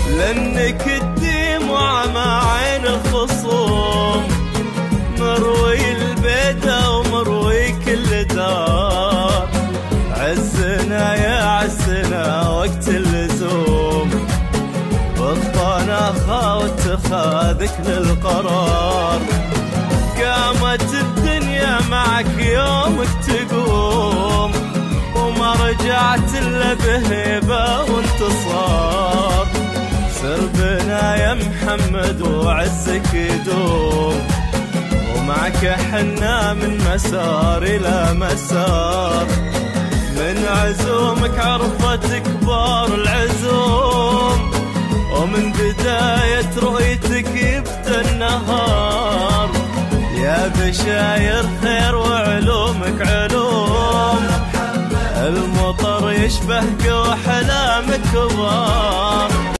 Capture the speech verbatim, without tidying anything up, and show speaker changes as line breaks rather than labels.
لأنك الدموع مع عين الخصوم، مروي البيت ومروي كل دار. عزنا يا عزنا وقت اللزوم، بالطنا خاوت اتخاذك للقرار. قامت الدنيا معك يومك تقوم، وما رجعت الا بهيبه وانتصار. سر بنا يا محمد وعزك يدوم، ومعك حنا من مسار الى مسار. من عزومك عرفت كبار العزوم، ومن بداية رؤيتك يبدأ النهار. يا بشاير خير وعلومك علوم، المطر يشبهك وأحلامك كبار.